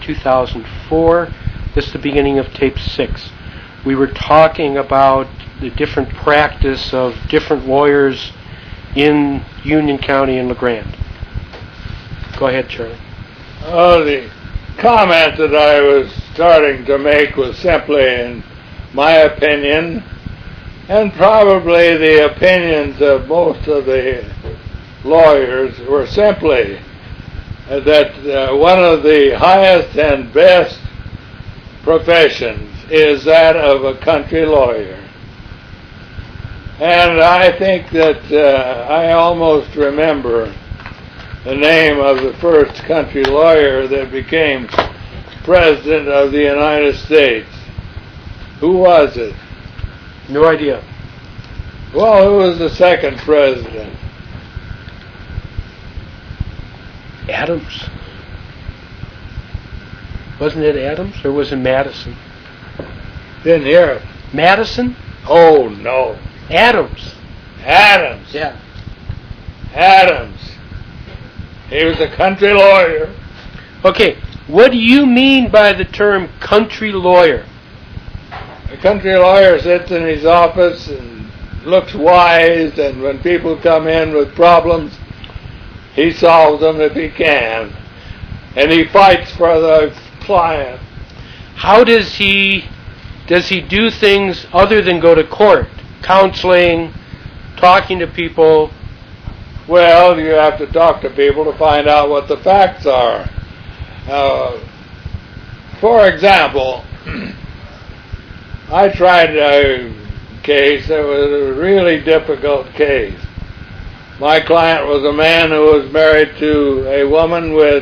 2004. This is the beginning of tape 6. We were talking about the different practice of different lawyers in Union County and LeGrand. Go ahead, Charlie. Oh, the comment that I was starting to make was simply, in my opinion, and probably the opinions of most of the lawyers, were simply that one of the highest and best professions is that of a country lawyer. And I think that I almost remember the name of the first country lawyer that became President of the United States. Who was it? No idea. Well, who was the second president? Adams. Wasn't it Adams, or was it Madison? Didn't hear it. Madison? Oh, no. Adams. Adams. Yeah. Adams. He was a country lawyer. Okay, what do you mean by the term country lawyer? A country lawyer sits in his office and looks wise, and when people come in with problems, he solves them if he can. And he fights for the client. How does he do things other than go to court? Counseling, talking to people? Well, you have to talk to people to find out what the facts are. For example, I tried a case that was a really difficult case. My client was a man who was married to a woman with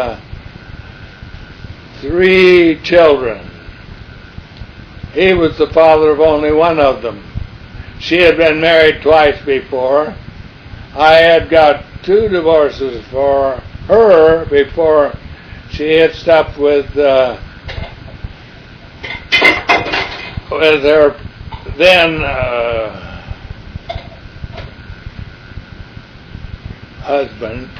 3 children. He was the father of only one of them. She had been married twice before. I had got 2 divorces for her before she hitched up with her then husband.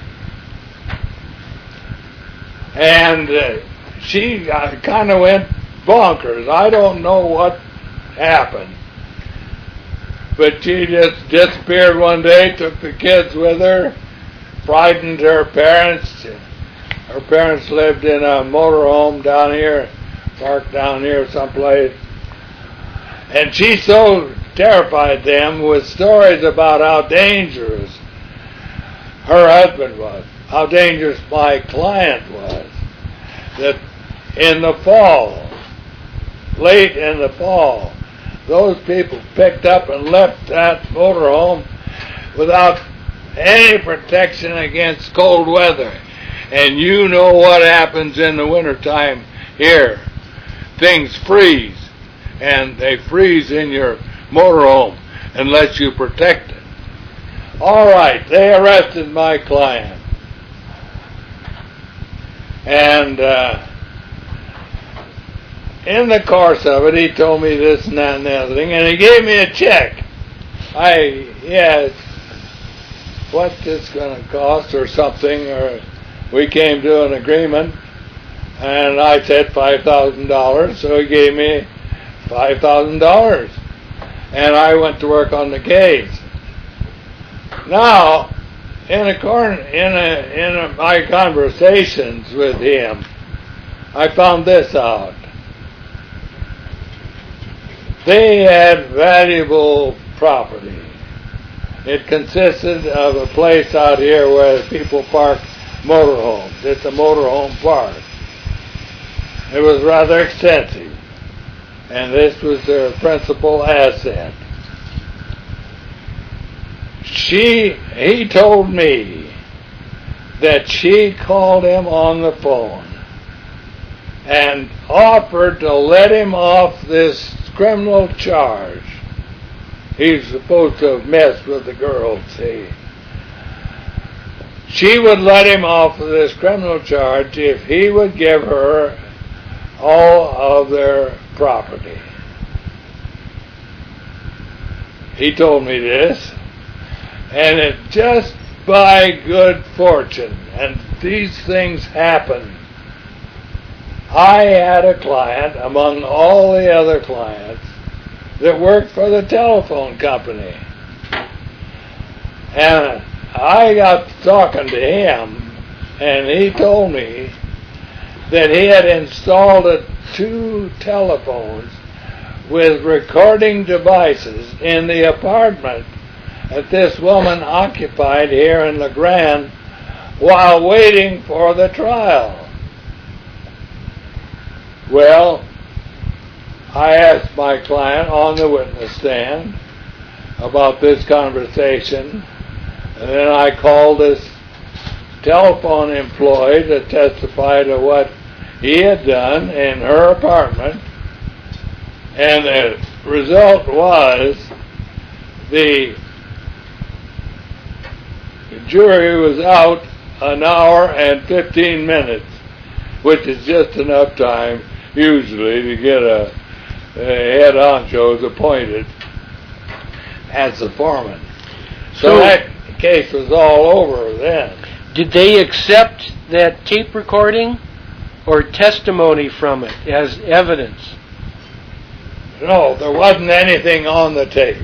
And she kind of went bonkers. I don't know what happened. But she just disappeared one day, took the kids with her, frightened her parents. Her parents lived in a motorhome down here, parked down here someplace. And she so terrified them with stories about how dangerous her husband was, how dangerous my client was, that in the fall, late in the fall, those people picked up and left that motorhome without any protection against cold weather. And you know what happens in the wintertime here. Things freeze, and they freeze in your motorhome unless you protect it. All right, they arrested my client. And in the course of it, he told me this and that and the other thing, and he gave me a check. What's this going to cost or something, or we came to an agreement, and I said $5,000, so he gave me $5,000, and I went to work on the case. Now, in my conversations with him, I found this out. They had valuable property. It consisted of a place out here where people park motorhomes. It's a motorhome park. It was rather extensive, and this was their principal asset. He told me that she called him on the phone and offered to let him off this criminal charge. He's supposed to have messed with the girl, see. She would let him off of this criminal charge if he would give her all of their property. He told me this, and it just by good fortune, and these things happen I had a client among all the other clients that worked for the telephone company. And I got talking to him, and he told me that he had installed 2 telephones with recording devices in the apartment that this woman occupied here in LeGrand while waiting for the trial. Well, I asked my client on the witness stand about this conversation, and then I called this telephone employee to testify to what he had done in her apartment, and the result was the jury was out an hour and 15 minutes, which is just enough time usually to get a head honchos appointed as the foreman. So that case was all over then. Did they accept that tape recording or testimony from it as evidence? No, there wasn't anything on the tape.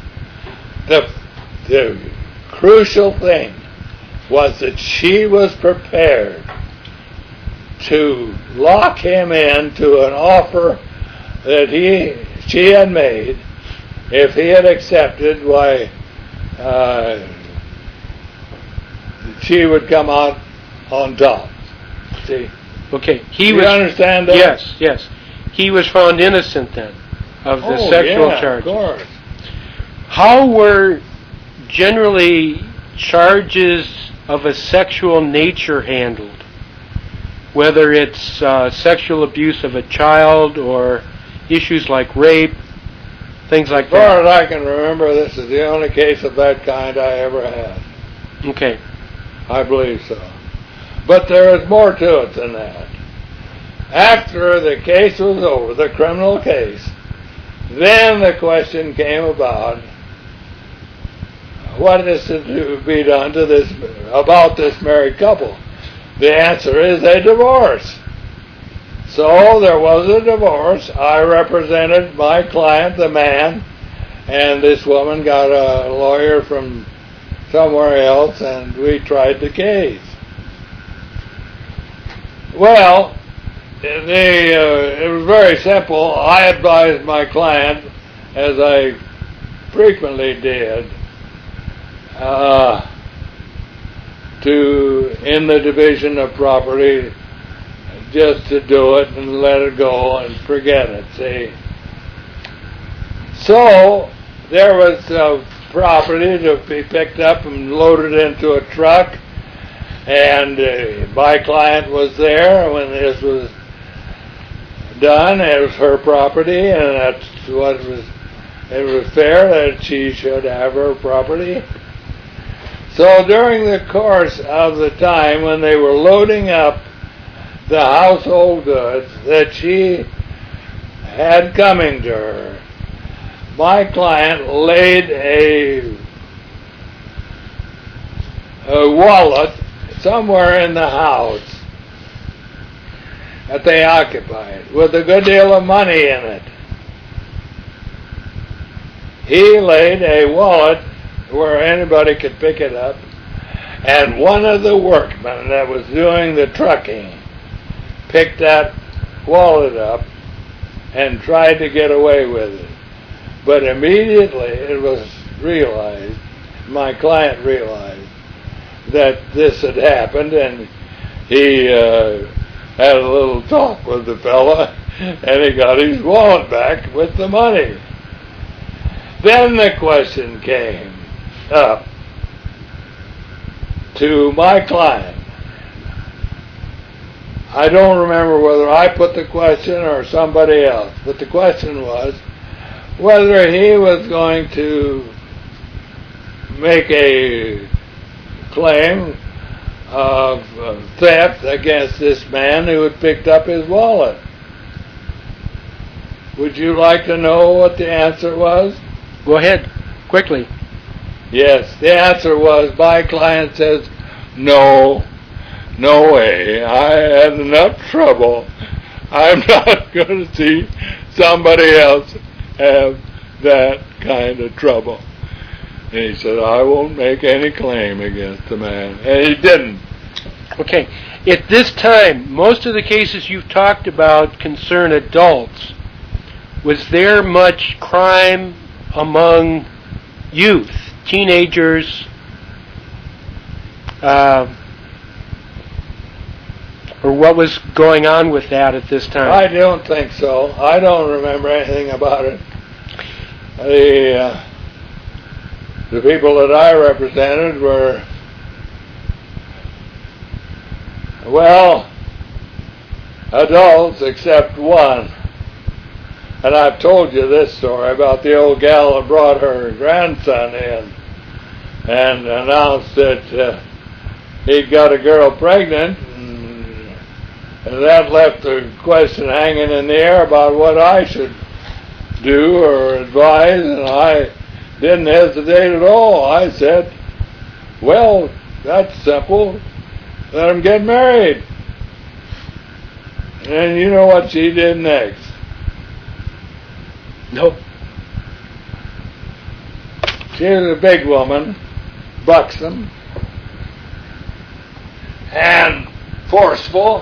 The crucial thing was that she was prepared to lock him into an offer that she had made. If he had accepted, why she would come out on top. See? Okay. You understand that? Yes. He was found innocent then of the sexual charges. Of course. How were generally charges of a sexual nature handled? Whether it's sexual abuse of a child or issues like rape, things like that. As far as I can remember, this is the only case of that kind I ever had. Okay. I believe so. But there is more to it than that. After the case was over, the criminal case, then the question came about what is to be done to about this married couple. The answer is they divorce. So there was a divorce. I represented my client, the man, and this woman got a lawyer from somewhere else, and we tried the case. Well, it was very simple. I advised my client, as I frequently did, in the division of property, just to do it and let it go and forget it, see. So, there was property to be picked up and loaded into a truck, and my client was there when this was done. It was her property, and that's what it was fair that she should have her property. So during the course of the time when they were loading up the household goods that she had coming to her, my client laid a wallet somewhere in the house that they occupied with a good deal of money in it. He laid a wallet where anybody could pick it up, and one of the workmen that was doing the trucking picked that wallet up and tried to get away with it. But immediately it was realized, my client realized, that this had happened, and he had a little talk with the fella, and he got his wallet back with the money. Then the question came up to my client. I don't remember whether I put the question or somebody else, but the question was whether he was going to make a claim of theft against this man who had picked up his wallet. Would you like to know what the answer was? Go ahead, quickly. Yes, the answer was, my client says, no way. I had enough trouble I'm not going to see somebody else have that kind of trouble. And he said, I won't make any claim against the man. And he didn't. Okay. At this time, most of the cases you've talked about concern adults. Was there much crime among youth, teenagers, or what was going on with that at this time? I don't think so. I don't remember anything about it. The people that I represented were, well, adults except one. And I've told you this story about the old gal that brought her grandson in and announced that he'd got a girl pregnant, and that left the question hanging in the air about what I should do or advise, and I didn't hesitate at all. I said, well, that's simple. Let them get married. And you know what she did next? Nope. She was a big woman, buxom, and forceful.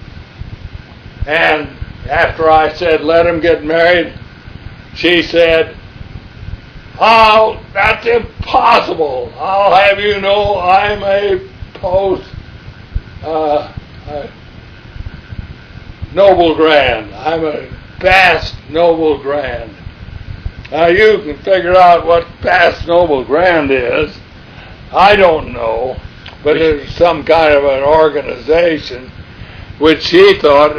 And after I said, let him get married, she said, oh, that's impossible. I'll have you know I'm a noble grand. I'm a past noble grand. Now you can figure out what past noble grand is. I don't know, but it's some kind of an organization which she thought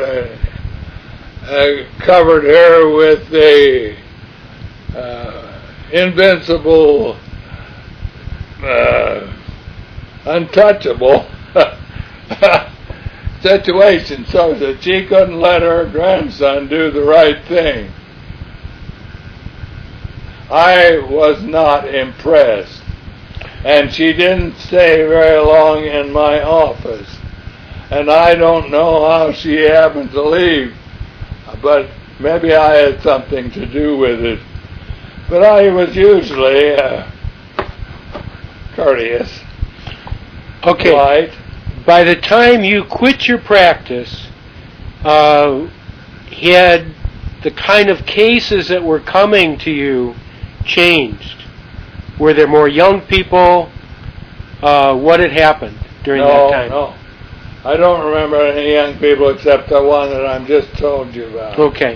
covered her with a invincible, untouchable situation, so that she couldn't let her grandson do the right thing. I was not impressed, and she didn't stay very long in my office, and I don't know how she happened to leave, but maybe I had something to do with it. But I was usually courteous. Okay. Polite. By the time you quit your practice, had the kind of cases that were coming to you changed? Were there more young people? What had happened during that time? No. I don't remember any young people except the one that I'm just told you about. Okay.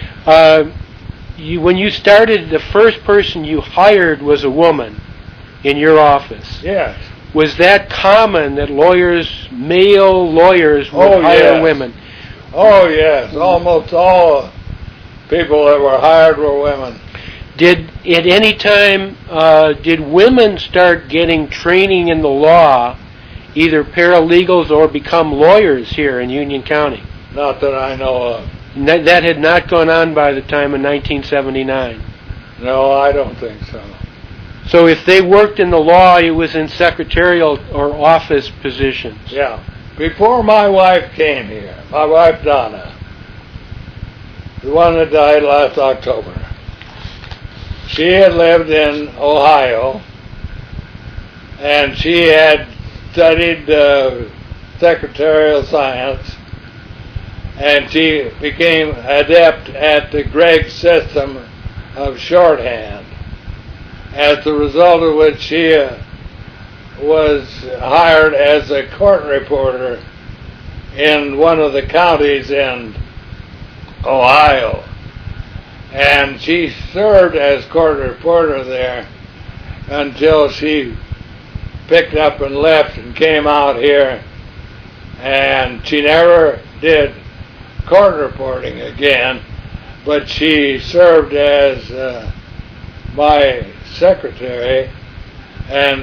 When you started, the first person you hired was a woman in your office. Yes. Was that common that male lawyers would hire women? Oh, yes. Almost all people that were hired were women. At any time, did women start getting training in the law, either paralegals or become lawyers here in Union County? Not that I know of. That had not gone on by the time of 1979. No, I don't think so. So if they worked in the law, it was in secretarial or office positions. Yeah. Before my wife came here, my wife Donna, the one that died last October, she had lived in Ohio, and she had studied secretarial science, and she became adept at the Gregg system of shorthand, as a result of which she was hired as a court reporter in one of the counties in Ohio. And she served as court reporter there until she picked up and left and came out here, and she never did court reporting again, but she served as my secretary, and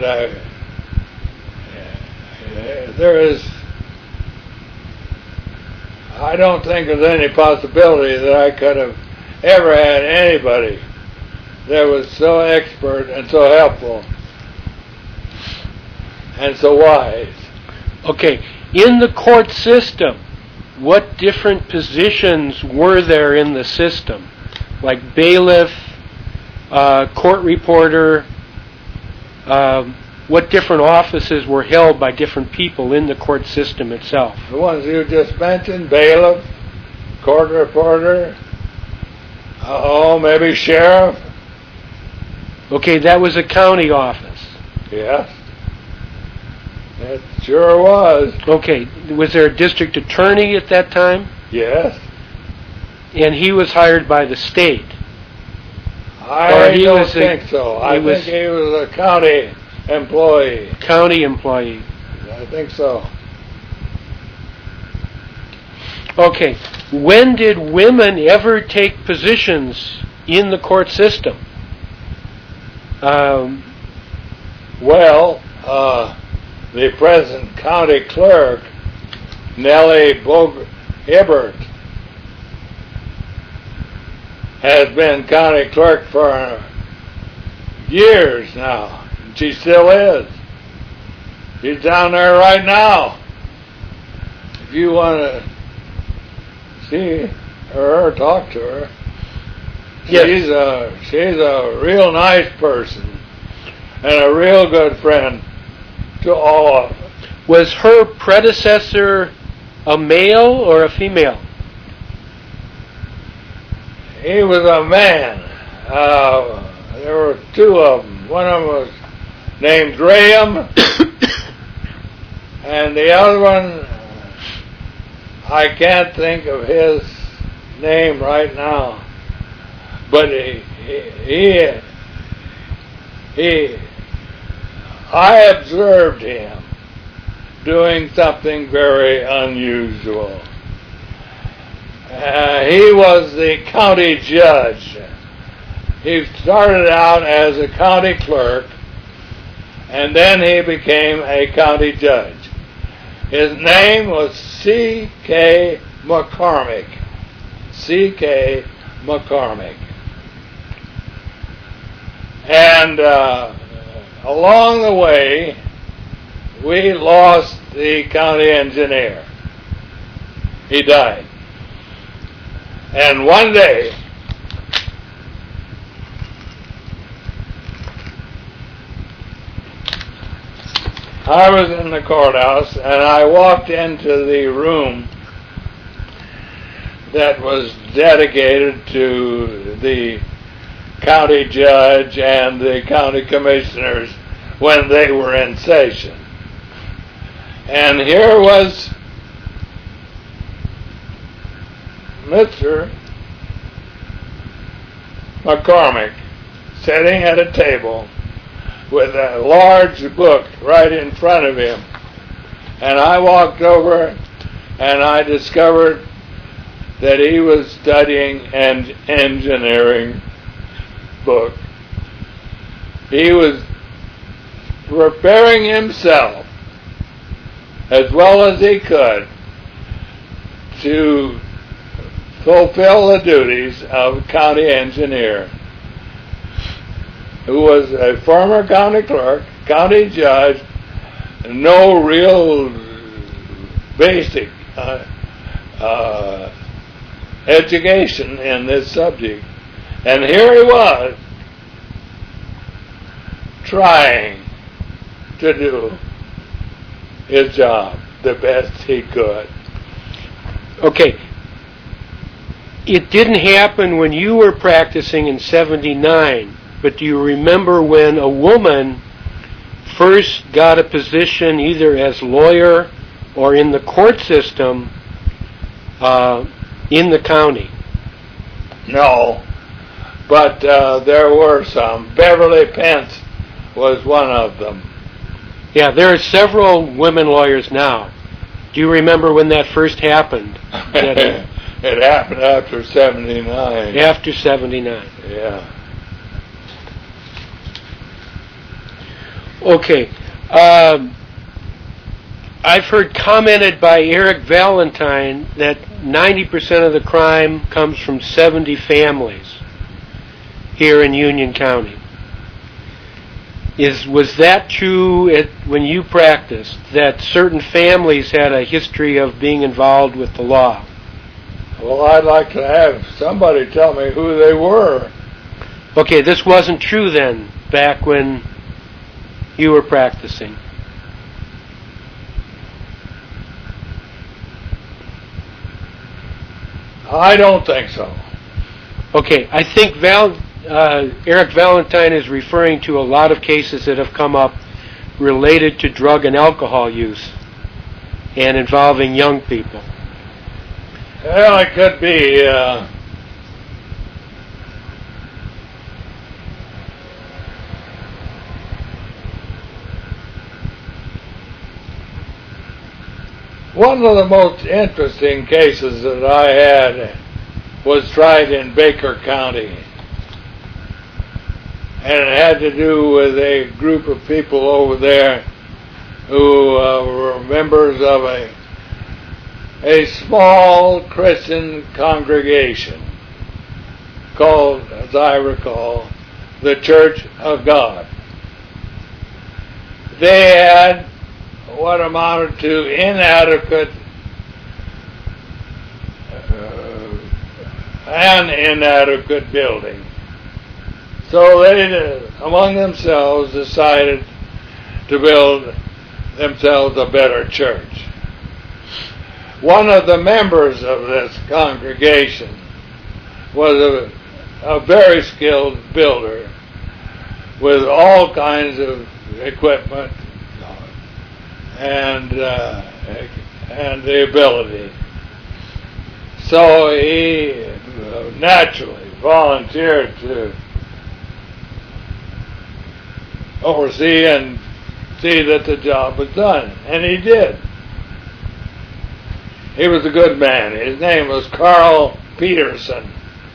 I don't think there's any possibility that I could have ever had anybody that was so expert and so helpful and so wise. Okay, in the court system, what different positions were there in the system? Like bailiff, court reporter, what different offices were held by different people in the court system itself? The ones you just mentioned, bailiff, court reporter, maybe sheriff. Okay, that was a county office. Yes. It sure was. Okay, was there a district attorney at that time? Yes. And he was hired by the state? I don't think so. I think he was a county employee. County employee. I think so. Okay, when did women ever take positions in the court system? The present county clerk, Nellie Hibbert, has been county clerk for years now. She still is. She's down there right now. If you want to see her or talk to her, yes. She's a real nice person and a real good friend to all of us. Was her predecessor a male or a female? He was a man. There were two of them. One of them was named Graham, and the other one, I can't think of his name right now. But I observed him doing something very unusual. He was the county judge. He started out as a county clerk, and then he became a county judge. His name was C.K. McCormick. C.K. McCormick. And along the way, we lost the county engineer. He died. And one day, I was in the courthouse, and I walked into the room that was dedicated to the county judge and the county commissioners when they were in session. And here was Mr. McCormick sitting at a table with a large book right in front of him. And I walked over and I discovered that he was studying an engineering book. He was preparing himself as well as he could to fulfill the duties of county engineer, who was a former county clerk, county judge, no real basic education in this subject. And here he was, trying to do his job the best he could. Okay. It didn't happen when you were practicing in 79, but do you remember when a woman first got a position either as lawyer or in the court system in the county? No, but there were some. Beverly Pence was one of them. Yeah, there are several women lawyers now. Do you remember when that first happened? It happened after 79. After 79. Yeah. Okay. I've heard commented by Eric Valentine that 90% of the crime comes from 70 families here in Union County. Was that true when you practiced, that certain families had a history of being involved with the law? Well, I'd like to have somebody tell me who they were. Okay, this wasn't true then, back when you were practicing. I don't think so. Okay, I think Eric Valentine is referring to a lot of cases that have come up related to drug and alcohol use and involving young people. Well, it could be. One of the most interesting cases that I had was tried in Baker County. And it had to do with a group of people over there who were members of a small Christian congregation called, as I recall, the Church of God. They had what amounted to an inadequate building. So they, among themselves, decided to build themselves a better church. One of the members of this congregation was a very skilled builder with all kinds of equipment and the ability. So he naturally volunteered to oversee and see that the job was done. And he did. He was a good man. His name was Carl Peterson.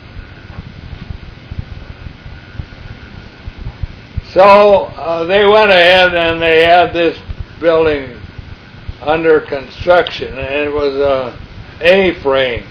So they went ahead and they had this building under construction, and it was a A-frame.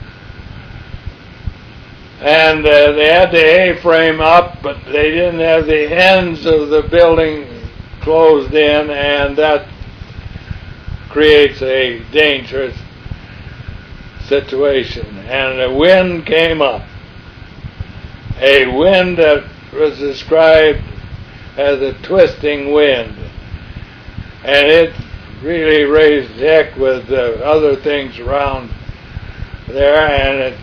And they had the A-frame up, but they didn't have the ends of the building closed in, and that creates a dangerous situation. And the wind came up. A wind that was described as a twisting wind. And it really raised heck with the other things around there, and it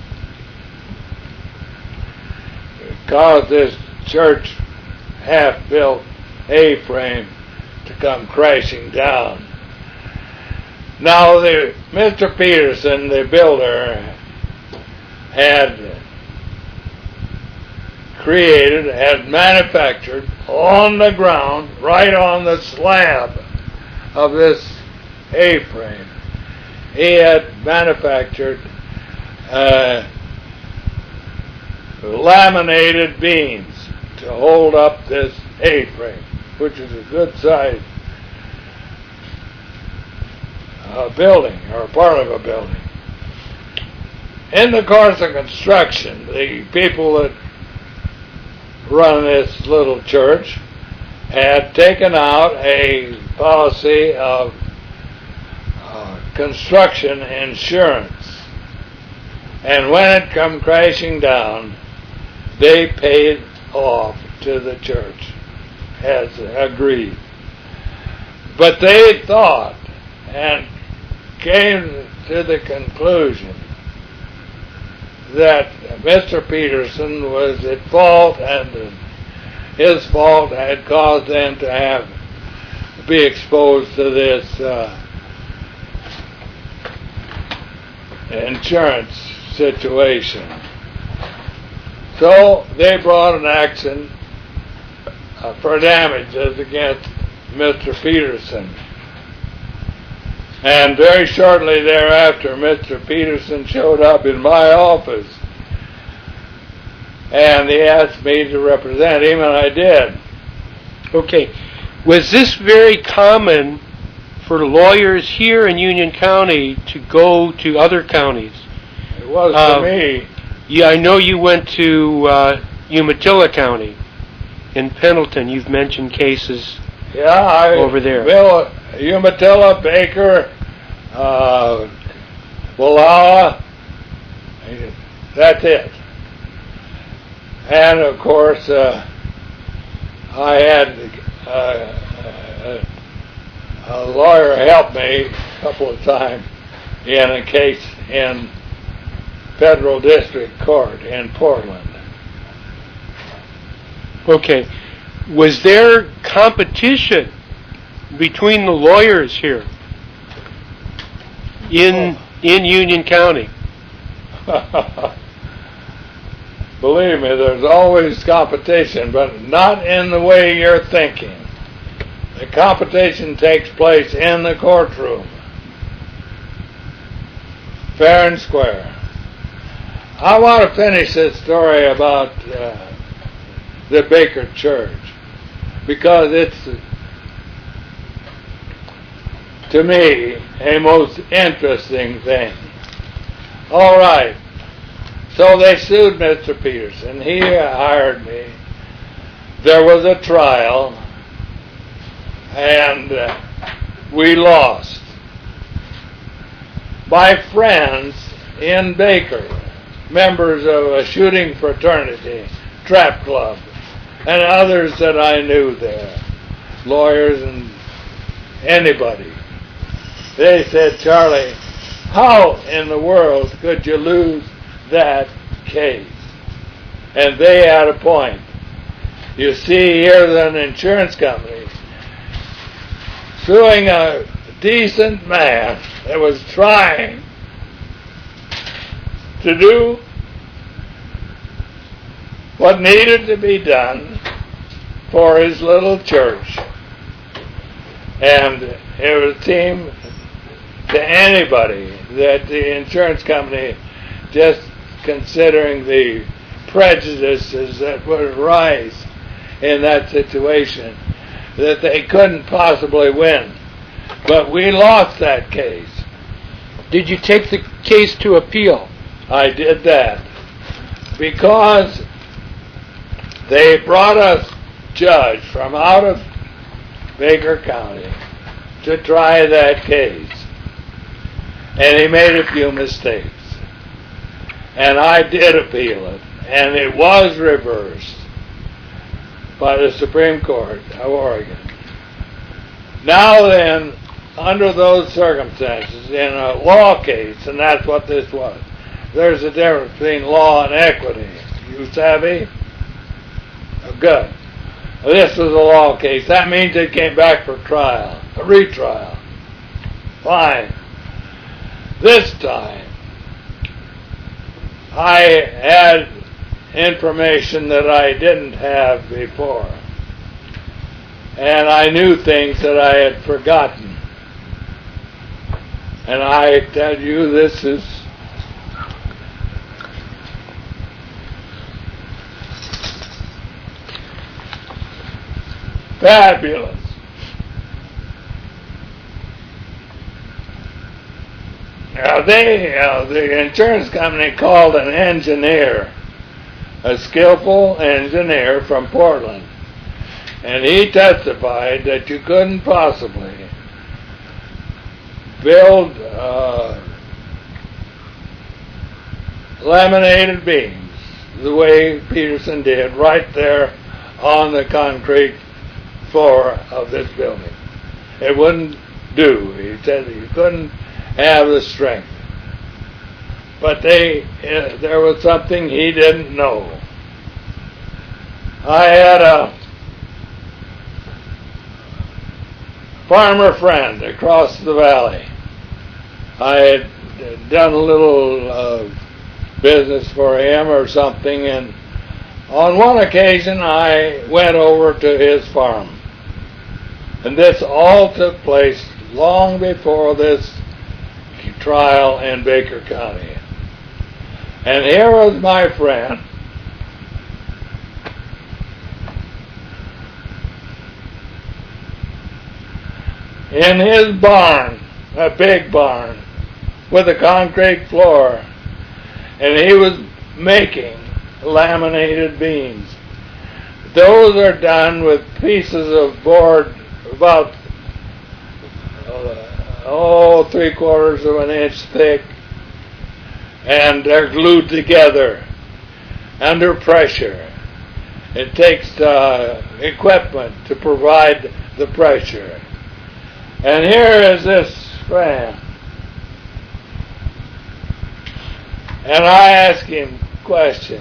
caused this church half-built A-frame to come crashing down. Now, Mr. Peterson, the builder, had manufactured on the ground, right on the slab of this A-frame, he had manufactured laminated beams to hold up this A-frame, which is a good size building, or part of a building. In the course of construction, the people that run this little church had taken out a policy of construction insurance. And when it come crashing down, they paid off to the church as agreed. But they thought and came to the conclusion that Mr. Peterson was at fault, and his fault had caused them to be exposed to this insurance situation. So they brought an action for damages against Mr. Peterson. And very shortly thereafter, Mr. Peterson showed up in my office, and he asked me to represent him, and I did. Okay. Was this very common for lawyers here in Union County to go to other counties? It was for me. Yeah, I know you went to Umatilla County. in Pendleton, you've mentioned cases Yeah, over there. Bill, Umatilla, Baker, Wallowa, that's it. And of course, I had a lawyer help me a couple of times in a case in Federal District Court in Portland. Okay. Was there competition between the lawyers here in Union County? Believe me, there's always competition, but not in the way you're thinking. The competition takes place in the courtroom, fair and square. I want to finish this story about the Baker Church, because it's, to me, a most interesting thing. All right. So they sued Mr. Peterson. He hired me. There was a trial, and we lost. My friends in Baker, members of a shooting fraternity, trap club, and others that I knew there, lawyers and anybody, they said, Charlie, how in the world could you lose that case? And they had a point. You see, here's an insurance company suing a decent man that was trying to do what needed to be done for his little church. And it would seem to anybody that the insurance company, just considering the prejudices that would arise in that situation, that they couldn't possibly win. But we lost that case. Did you take the case to appeal? I did that because they brought a judge from out of Baker County to try that case. And he made a few mistakes. And I did appeal it. And it was reversed by the Supreme Court of Oregon. Now then, under those circumstances, in a law case, and that's what this was, there's a difference between law and equity. You savvy? Good. This was a law case. That means it came back for trial, a retrial. Fine. This time, I had information that I didn't have before. And I knew things that I had forgotten. And I tell you, this is fabulous. Now the insurance company called an engineer, a skillful engineer from Portland, and he testified that you couldn't possibly build laminated beams the way Peterson did right there on the concrete floor of this building. It wouldn't do. He said you couldn't have the strength. But there was something he didn't know. I had a farmer friend across the valley. I had done a little business for him or something, and on one occasion I went over to his farm. And this all took place long before this trial in Baker County. And here was my friend, in his barn, a big barn, with a concrete floor, and he was making laminated beams. those are done with pieces of board about 3/4 of an inch thick, and they're glued together under pressure. It takes equipment to provide the pressure. And here is this man. And I ask him a question.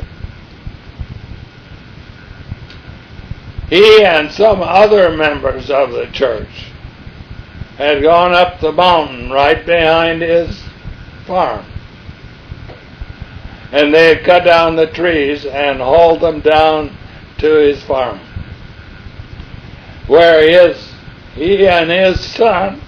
He and some other members of the church had gone up the mountain right behind his farm. And they had cut down the trees and hauled them down to his farm, where he and his son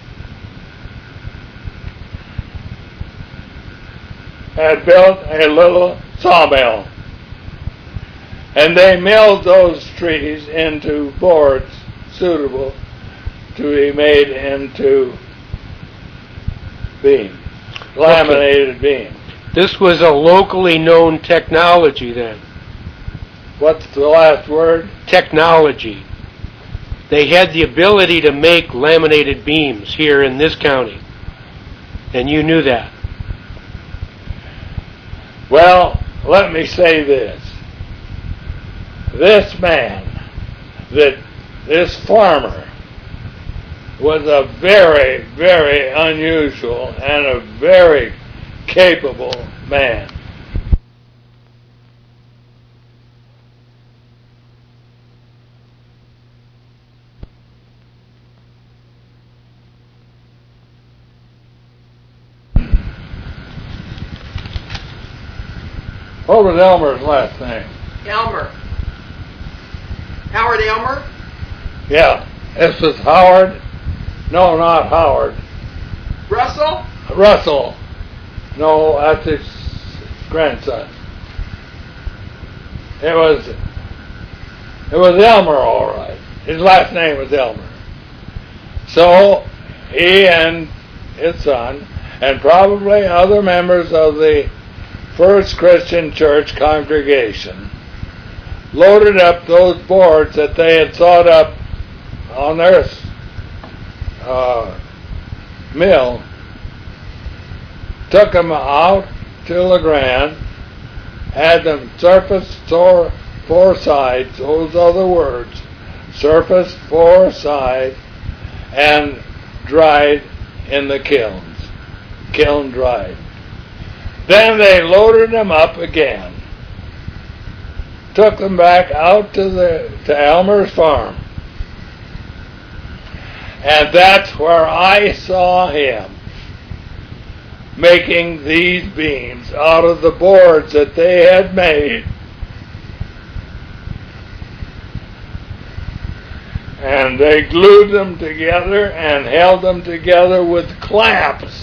had built a little sawmill. And they milled those trees into boards suitable to be made into beams, laminated beams. This was a locally known technology then. What's the last word? Technology. They had the ability to make laminated beams here in this county. And you knew that. Well, let me say this. This man, this farmer, was a very, very unusual and a very capable man. What was Elmer's last name? Elmer. Howard Elmer? Yeah. This was Howard. No, not Howard. Russell? Russell. No, that's his grandson. It was Elmer, all right. His last name was Elmer. So he and his son, and probably other members of the First Christian Church congregation, loaded up those boards that they had sawed up on their mill, took them out to LeGrand, had them surfaced four sides, those are the words, surfaced four sides, and dried in the kilns, kiln dried. Then they loaded them up again, took them back out to Elmer's farm. And that's where I saw him making these beams out of the boards that they had made. And they glued them together and held them together with clamps.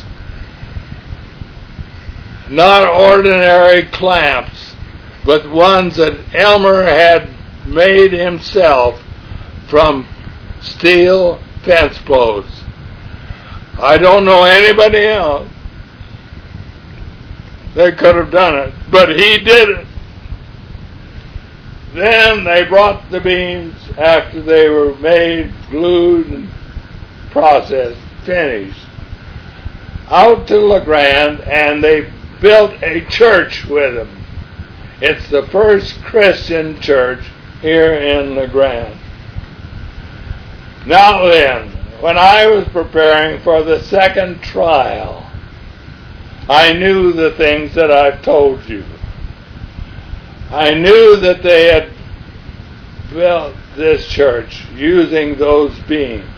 Not ordinary clamps, but ones that Elmer had made himself from steel fence posts. I don't know anybody else that could have done it, but he did it. Then they brought the beams after they were made, glued, and processed, finished, out to LeGrand, and they built a church with them. It's the First Christian Church here in LeGrand. Now then, when I was preparing for the second trial, I knew the things that I've told you. I knew that they had built this church using those beams.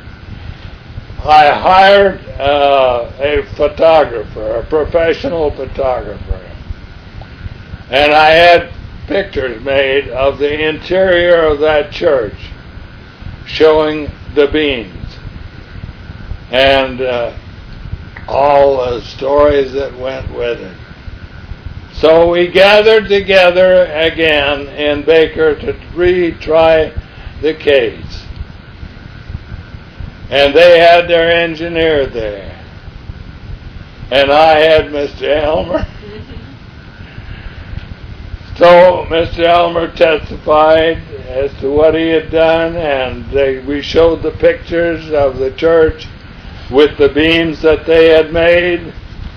I hired a photographer, a professional photographer, and I had pictures made of the interior of that church showing the beams and all the stories that went with it. So we gathered together again in Baker to retry the case. And they had their engineer there. And I had Mr. Elmer. So Mr. Elmer testified as to what he had done, and we showed the pictures of the church with the beams that they had made.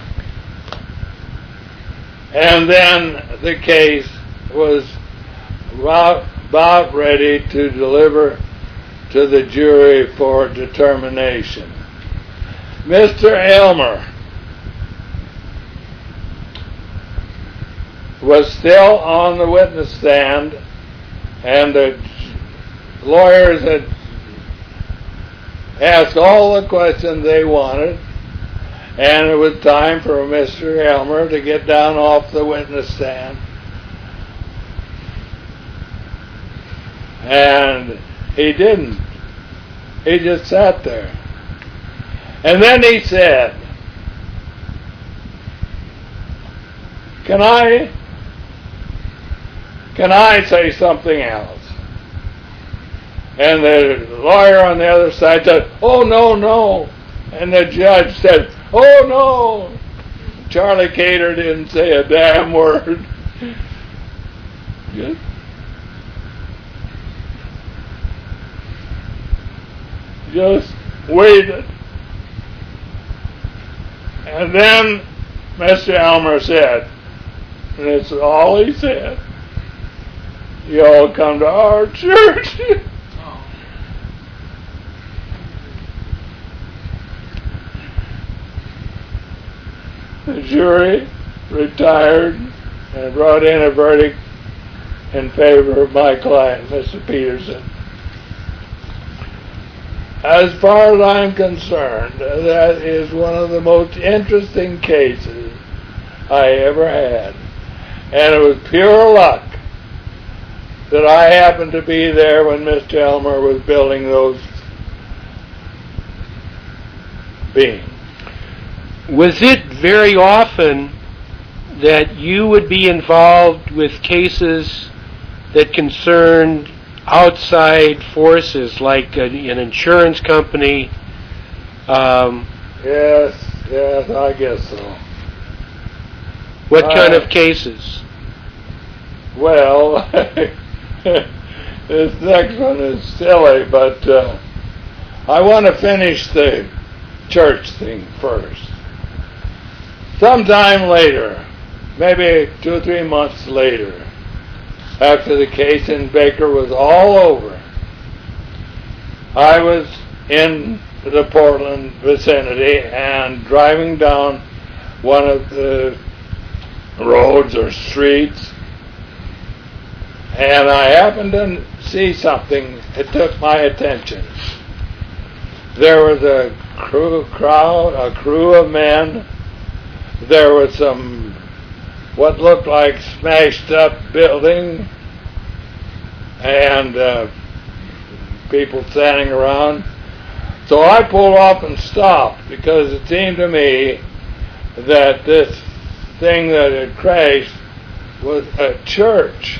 And then the case was about ready to deliver to the jury for determination. Mr. Elmer was still on the witness stand, and the lawyers had asked all the questions they wanted, and it was time for Mr. Elmer to get down off the witness stand. And he didn't. He just sat there. And then he said, Can I say something else? And the lawyer on the other side said, oh, no. And the judge said, oh, no. Charlie Cater didn't say a damn word. Just waited. And then Mr. Elmer said, and it's all he said, you all come to our church. The jury retired and brought in a verdict in favor of my client, Mr. Peterson. As far as I'm concerned, that is one of the most interesting cases I ever had. And it was pure luck that I happened to be there when Mr. Elmer was building those beams. Was it very often that you would be involved with cases that concerned outside forces, like an insurance company? Yes, I guess so. What kind of cases? Well, this next one is silly, but I want to finish the church thing first. Sometime later, maybe 2 or 3 months later, after the case in Baker was all over, I was in the Portland vicinity and driving down one of the roads or streets, and I happened to see something that took my attention. There was a crew of men. There was some what looked like smashed up building and people standing around. So I pulled off and stopped because it seemed to me that this thing that had crashed was a church.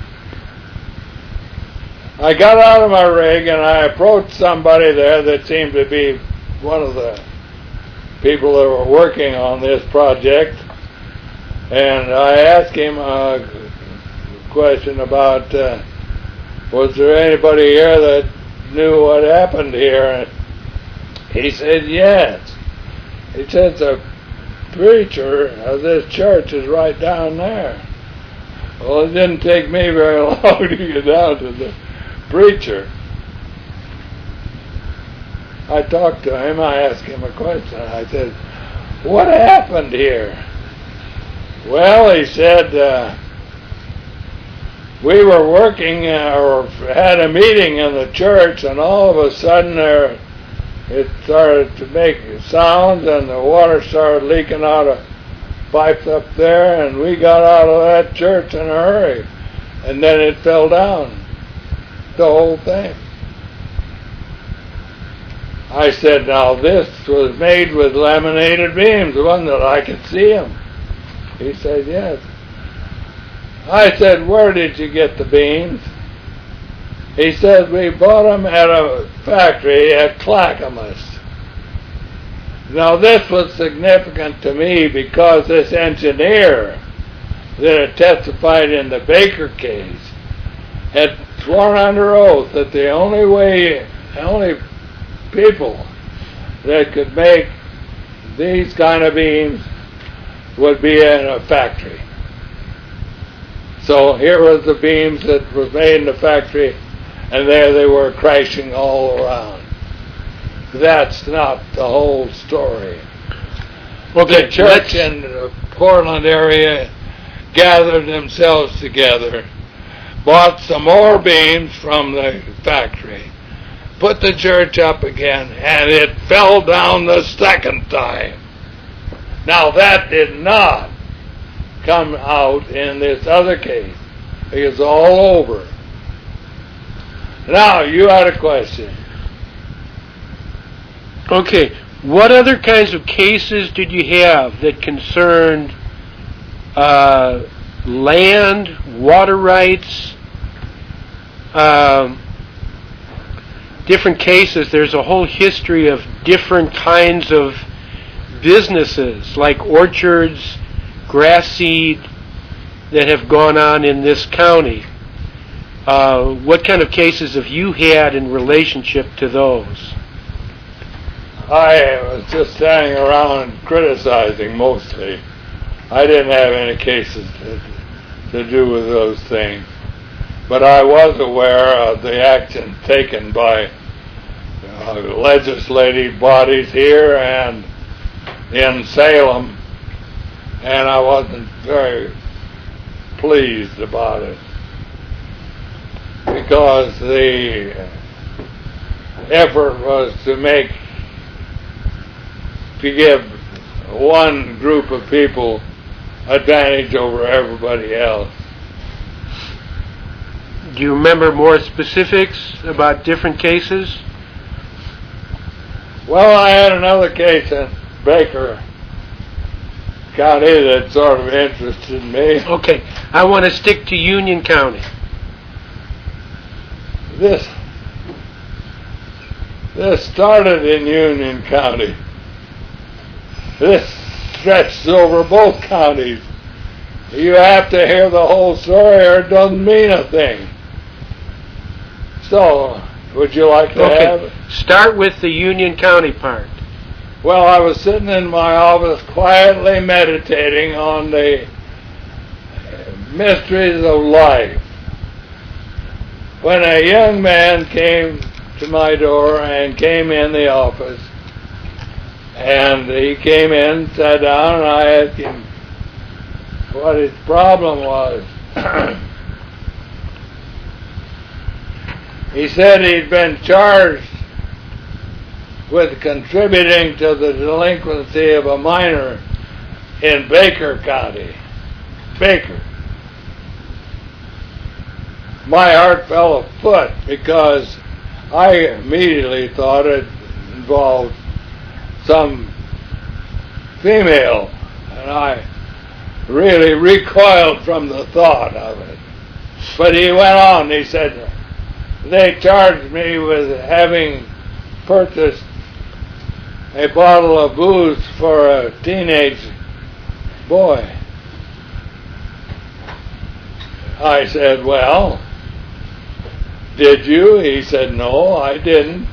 I got out of my rig and I approached somebody there that seemed to be one of the people that were working on this project, and I asked him a question about was there anybody here that knew what happened here? And he said yes. He said the preacher of this church is right down there. Well, it didn't take me very long to get down to the preacher. I talked to him. I asked him a question. I said, what happened here? Well, he said, we were working or had a meeting in the church, and all of a sudden it started to make sounds, and the water started leaking out of pipes up there, and we got out of that church in a hurry, and then it fell down, the whole thing. I said, now this was made with laminated beams, wasn't it? I could see them. He said, yes. I said, where did you get the beams? He said, we bought them at a factory at Clackamas. Now this was significant to me because this engineer that had testified in the Baker case had sworn under oath that the only people that could make these kind of beams would be in a factory. So here was the beams that were made in the factory, and there they were crashing all around. That's not the whole story. Okay, The church in the Portland area gathered themselves together, bought some more beams from the factory, put the church up again, and it fell down the second time. Now that did not come out in this other case. It's all over. Now you had a question. Okay, what other kinds of cases did you have that concerned land, water rights, different cases? There's a whole history of different kinds of businesses, like orchards, grass seed, that have gone on in this county. What kind of cases have you had in relationship to those? I was just standing around criticizing mostly. I didn't have any cases to do with those things. But I was aware of the action taken by legislative bodies here and in Salem, and I wasn't very pleased about it, because the effort was to give one group of people advantage over everybody else. Do you remember more specifics about different cases? Well, I had another case in Baker County that sort of interested me. Okay, I want to stick to Union County. This started in Union County. This stretches over both counties. You have to hear the whole story or it doesn't mean a thing. So, would you like to have it? Start with the Union County part. Well, I was sitting in my office quietly meditating on the mysteries of life when a young man came to my door and came in the office. And he came in, sat down, and I asked him what his problem was. He said he'd been charged with contributing to the delinquency of a minor in Baker County. Baker. My heart fell a foot because I immediately thought it involved some female, and I really recoiled from the thought of it. But he went on, he said, they charged me with having purchased a bottle of booze for a teenage boy. I said, well, did you? He said, no, I didn't.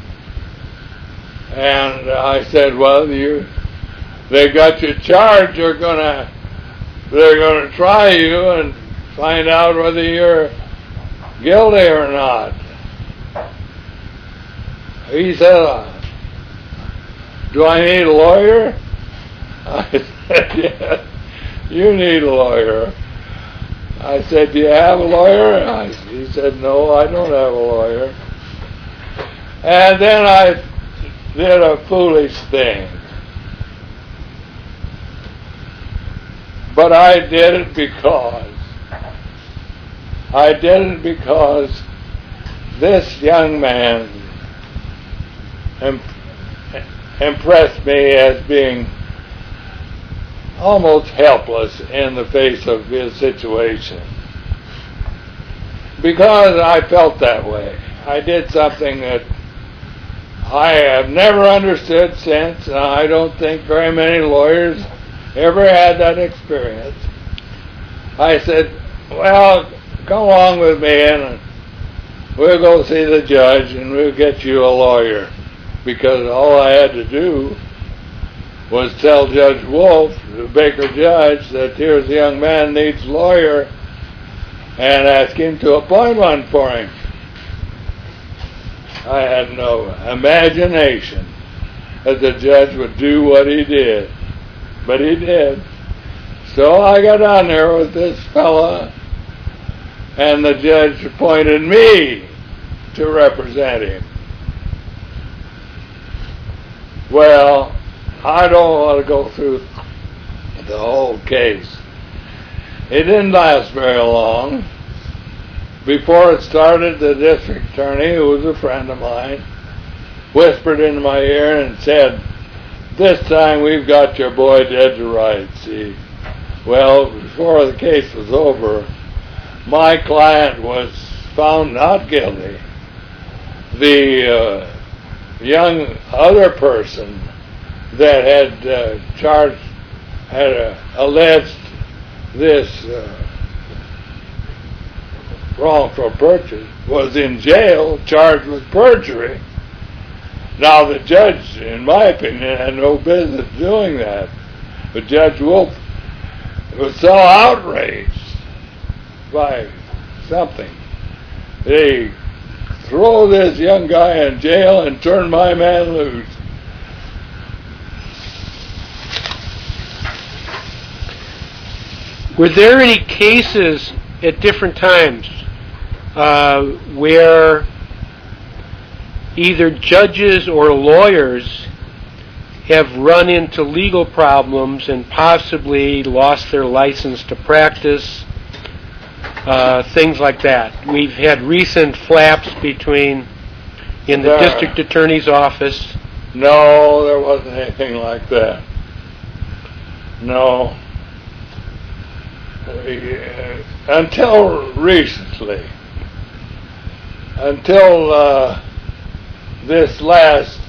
And I said, well, they got you charged. They're gonna try you and find out whether you're guilty or not. He said, do I need a lawyer? I said, yes, you need a lawyer. I said, do you have a lawyer? He said, no, I don't have a lawyer. And then I did a foolish thing. But I did it because this young man impressed me as being almost helpless in the face of his situation. Because I felt that way. I did something that I have never understood since, and I don't think very many lawyers ever had that experience. I said, well, come along with me and we'll go see the judge and we'll get you a lawyer. Because all I had to do was tell Judge Wolf, the Baker judge, that here's a young man needs a lawyer, and ask him to appoint one for him. I had no imagination that the judge would do what he did, but he did. So I got on there with this fella, and the judge appointed me to represent him. Well, I don't want to go through the whole case. It didn't last very long. Before it started, the district attorney, who was a friend of mine, whispered into my ear and said, this time we've got your boy dead to rights, see. Well, before the case was over, my client was found not guilty. The young other person that had alleged this wrongful purchase was in jail, charged with perjury. Now the judge, in my opinion, had no business doing that, but Judge Wolf was so outraged by something. They throw this young guy in jail and turn my man loose. Were there any cases at different times where either judges or lawyers have run into legal problems and possibly lost their license to practice, things like that? We've had recent flaps in the district attorney's office. No, there wasn't anything like that. No. Until recently. Until this last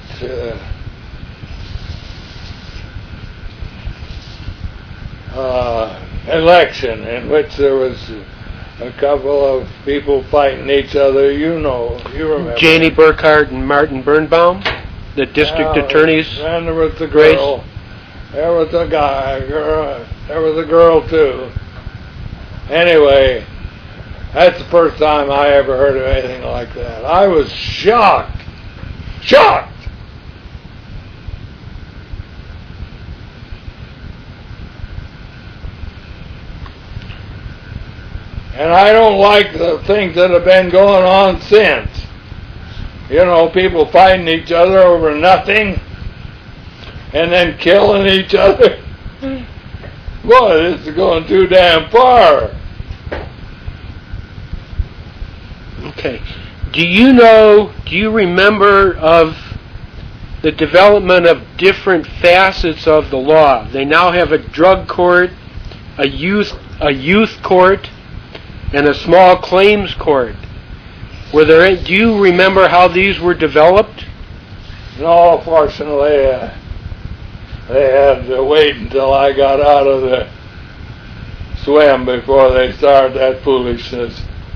election, in which there was a couple of people fighting each other, you remember. Janie Burkhart and Martin Birnbaum, the district attorneys. And there was the girl. There was a girl. There was a girl too. Anyway, that's the first time I ever heard of anything like that. I was shocked. Shocked! And I don't like the things that have been going on since. People fighting each other over nothing and then killing each other. Boy, this is going too damn far. Okay. Do you remember of the development of different facets of the law? They now have a drug court, a youth court, and a small claims court. Do you remember how these were developed? No, fortunately, they had to wait until I got out of the swim before they started that foolishness.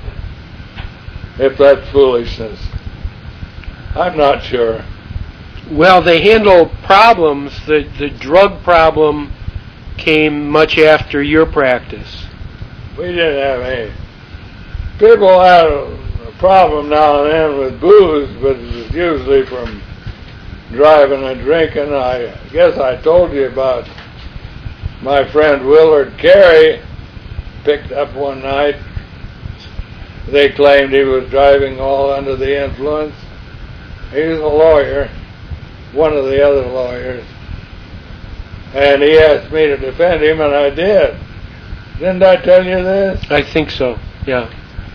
If that's foolishness. I'm not sure. Well, they handle problems. The drug problem came much after your practice. We didn't have any. People had a problem now and then with booze, but it was usually from driving and drinking. I guess I told you about my friend Willard Carey, picked up one night. They claimed he was driving all under the influence. He was a lawyer, one of the other lawyers, and he asked me to defend him, and I did. Didn't I tell you this? I think so, yeah.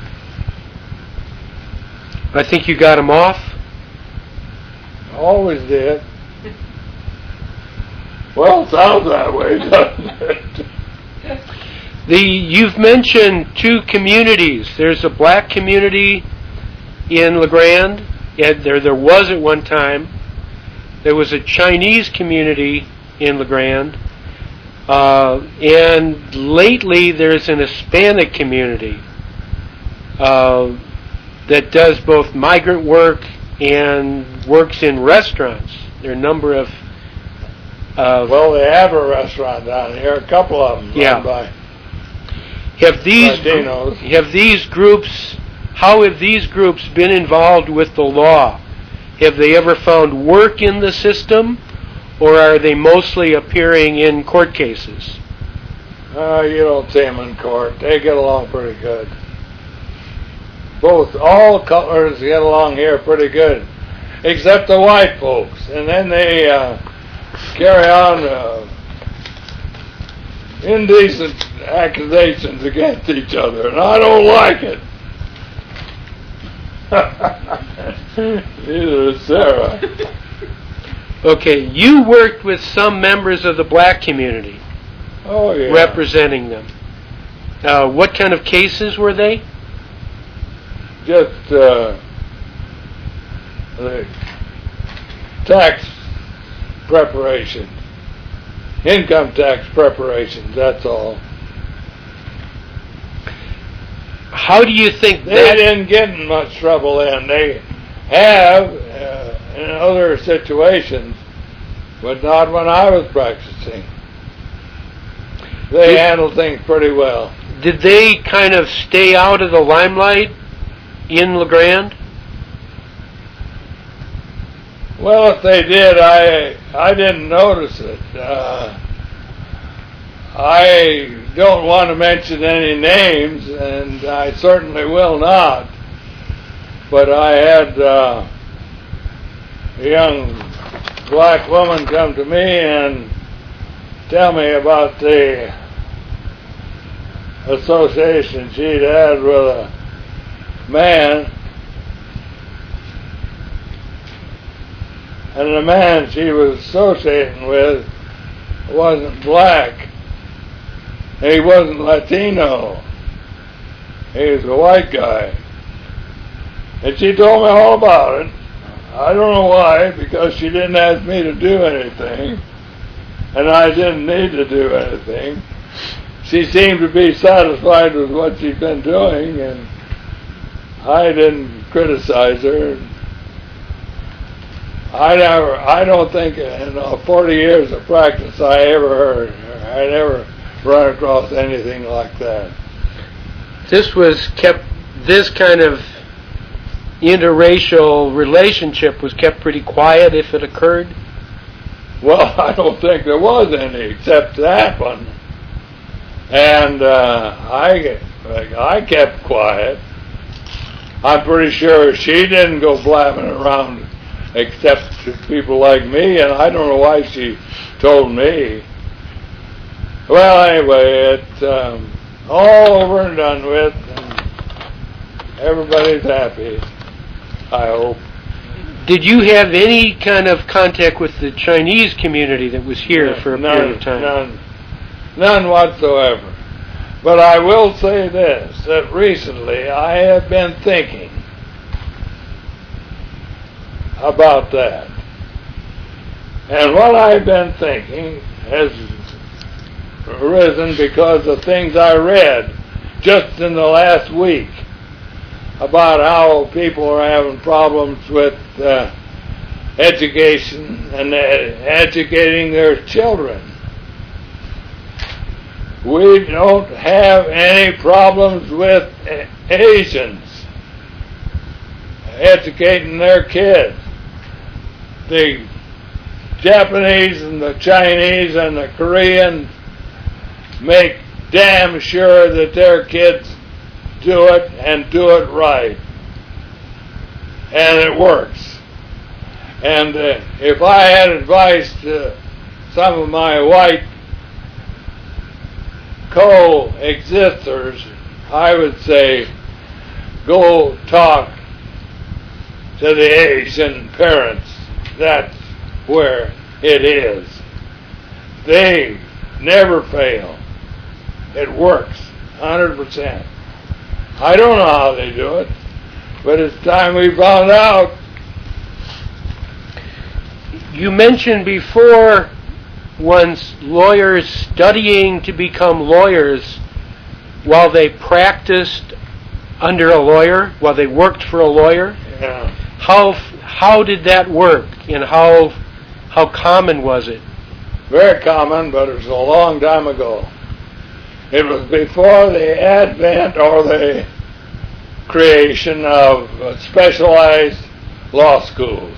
I think you got him off. Always did. Well, it sounds that way, doesn't it? You've mentioned two communities. There's a black community in LeGrand. There was at one time. There was a Chinese community in LeGrand. And lately there's an Hispanic community that does both migrant work and works in restaurants. There are a number of... well, they have a restaurant down here, a couple of them run by Have these Latinos. How have these groups been involved with the law? Have they ever found work in the system, or are they mostly appearing in court cases? You don't see them in court. They get along pretty good. All colors get along here pretty good, except the white folks. And then they carry on indecent accusations against each other, and I don't like it. Neither is Sarah. Okay, you worked with some members of the black community. Oh, yeah. Representing them. What kind of cases were they? Just the tax preparation, income tax preparations, that's all. How do you think they didn't get in much trouble then? They have in other situations, but not when I was practicing. They handled things pretty well. Did they kind of stay out of the limelight in LeGrand? Well, if they did, I didn't notice it. I don't want to mention any names, and I certainly will not. But I had a young black woman come to me and tell me about the association she'd had with a man, and the man she was associating with wasn't black. He wasn't Latino. He was a white guy. And she told me all about it. I don't know why, because she didn't ask me to do anything, and I didn't need to do anything. She seemed to be satisfied with what she'd been doing, and I didn't criticize her. I don't think in 40 years of practice I never run across anything like that. This kind of interracial relationship was kept pretty quiet if it occurred? Well, I don't think there was any except that one. And I kept quiet. I'm pretty sure she didn't go blabbing around except to people like me, and I don't know why she told me. Well, anyway, it's all over and done with, and everybody's happy, I hope. Did you have any kind of contact with the Chinese community that was here for a period of time? None whatsoever. But I will say this, that recently I have been thinking about that. And what I've been thinking has arisen because of things I read just in the last week about how people are having problems with education and educating their children. We don't have any problems with Asians educating their kids. The Japanese and the Chinese and the Koreans make damn sure that their kids do it and do it right. And it works. And if I had advice to some of my white coexisters, I would say, go talk to the Asian parents. That's where it is. They never fail. It works 100%. I don't know how they do it, but it's time we found out. You mentioned before one's lawyers studying to become lawyers while they practiced under a lawyer, while they worked for a lawyer? Yeah. How did that work, and how common was it? Very common, but it was a long time ago. It was before the advent or the creation of specialized law schools.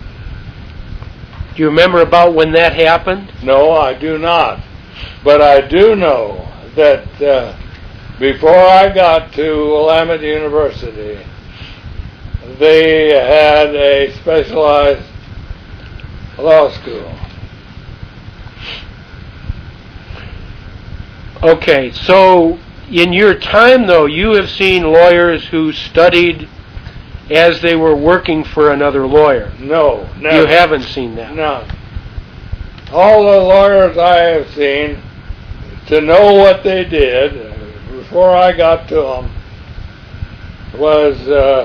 Do you remember about when that happened? No, I do not. But I do know that before I got to Willamette University, they had a specialized law school. Okay, so in your time, though, you have seen lawyers who studied as they were working for another lawyer. No, never. You haven't seen that? No. All the lawyers I have seen, to know what they did before I got to them, was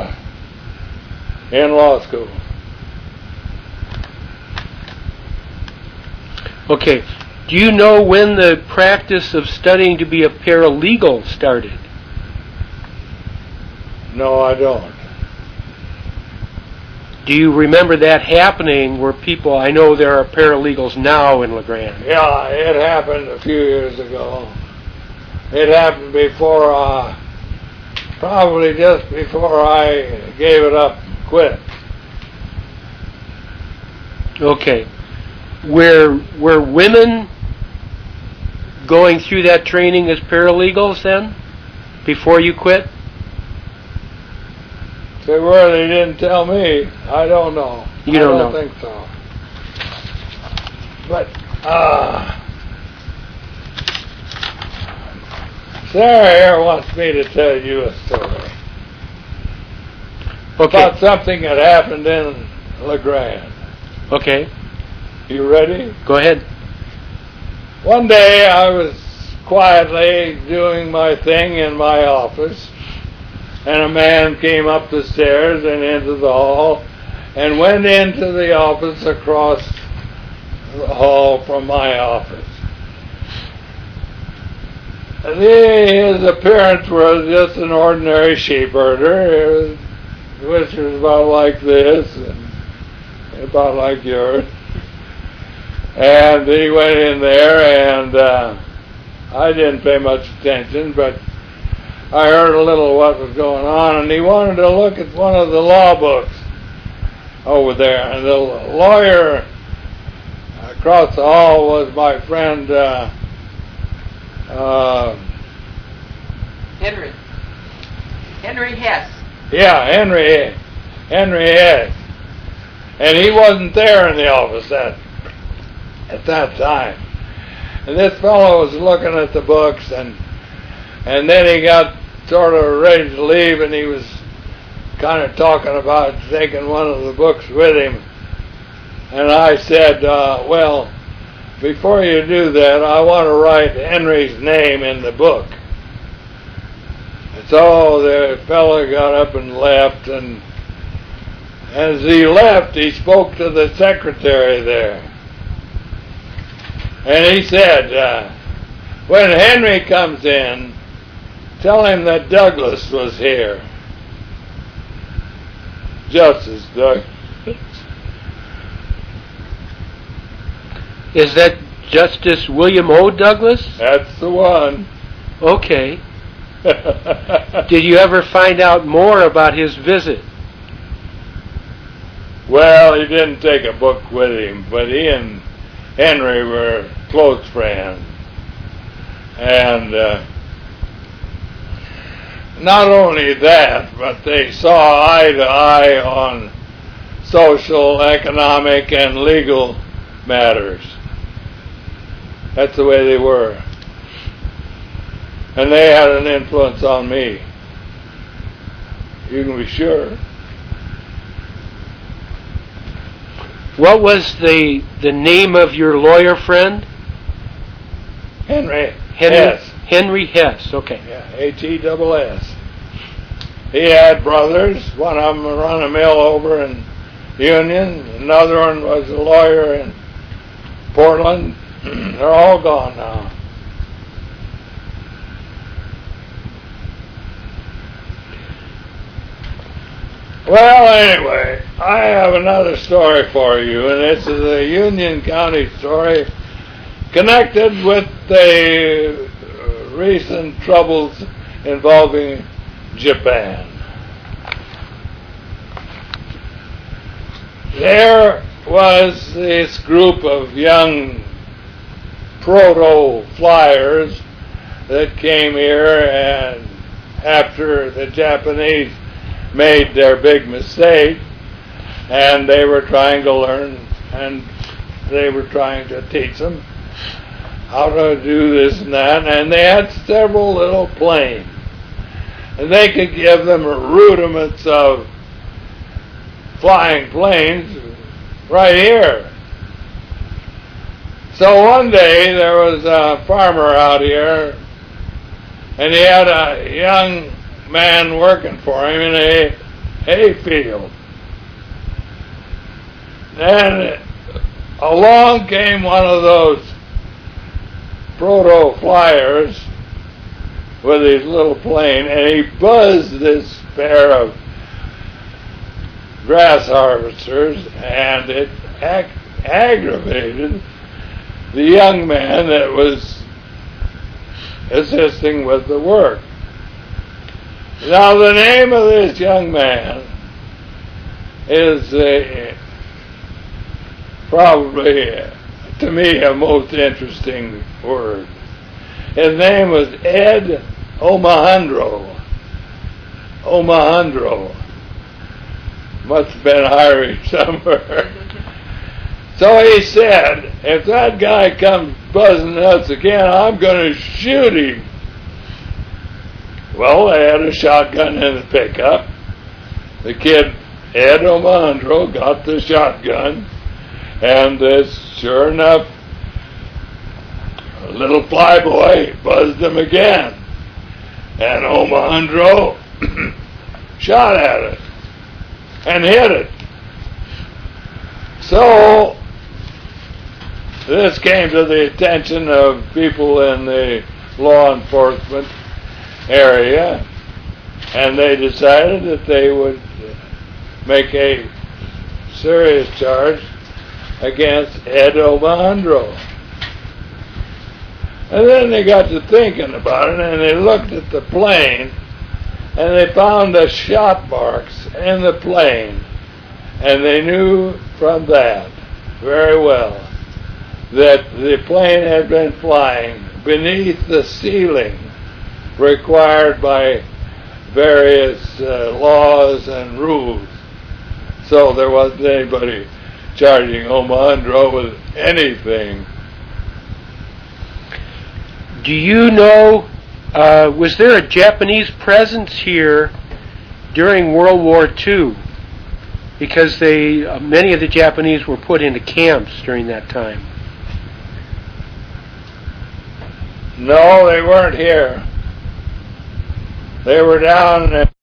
in law school. Okay. Do you know when the practice of studying to be a paralegal started? No, I don't. Do you remember that happening where people, I know there are paralegals now in LeGrand. Yeah, it happened a few years ago. It happened before, probably just before I gave it up and quit. Okay. Were women going through that training as paralegals then, before you quit? They were, they didn't tell me. I don't know. You don't know? I don't think so. But, Sarah here wants me to tell you a story. Okay. About something that happened in LeGrand. Okay. You ready? Go ahead. One day I was quietly doing my thing in my office, and a man came up the stairs and into the hall and went into the office across the hall from my office. His appearance was just an ordinary sheep herder, which was about like this and about like yours. And he went in there, and I didn't pay much attention, but I heard a little what was going on, and he wanted to look at one of the law books over there. And the lawyer across the hall was my friend Henry Hess. Yeah, Henry Hess. And he wasn't there in the office at that time. And this fellow was looking at the books, and then he got sort of ready to leave, and he was kind of talking about taking one of the books with him. And I said, well, before you do that, I want to write Henry's name in the book. And so the fellow got up and left, and as he left, he spoke to the secretary there. And he said, when Henry comes in, tell him that Douglas was here. Justice Douglas. Is that Justice William O. Douglas? That's the one. Okay. Did you ever find out more about his visit? Well, he didn't take a book with him, but he and Henry were close friends. And not only that, but they saw eye to eye on social, economic, and legal matters. That's the way they were. And they had an influence on me. You can be sure. What was the name of your lawyer friend? Henry Hess. Henry Hess, okay. Yeah, H-E-S-S. He had brothers. One of them run a mill over in Union. Another one was a lawyer in Portland. They're all gone now. Well, anyway, I have another story for you, and this is a Union County story connected with the recent troubles involving Japan. There was this group of young proto-flyers that came here, and after the Japanese made their big mistake, and they were trying to learn, and they were trying to teach them how to do this and that, and they had several little planes, and they could give them rudiments of flying planes right here. So one day there was a farmer out here, and he had a young man working for him in a hay field. And along came one of those proto-flyers with his little plane, and he buzzed this pair of grass harvesters, and it aggravated the young man that was assisting with the work. Now, the name of this young man is probably, to me, a most interesting word. His name was Ed Omohundro. Omohundro. Must have been Irish somewhere. So he said, if that guy comes buzzing us again, I'm going to shoot him. Well, they had a shotgun in the pickup. The kid, Ed Omohundro, got the shotgun, and sure enough, a little flyboy buzzed him again. And Omohundro shot at it and hit it. So this came to the attention of people in the law enforcement area, and they decided that they would make a serious charge against Ed Omohundro. And then they got to thinking about it, and they looked at the plane, and they found the shot marks in the plane, and they knew from that very well that the plane had been flying beneath the ceiling required by various laws and rules. So there wasn't anybody charging Omohundro with anything. Do you know, was there a Japanese presence here during World War II? Because many of the Japanese were put into camps during that time. No, they weren't here. They were down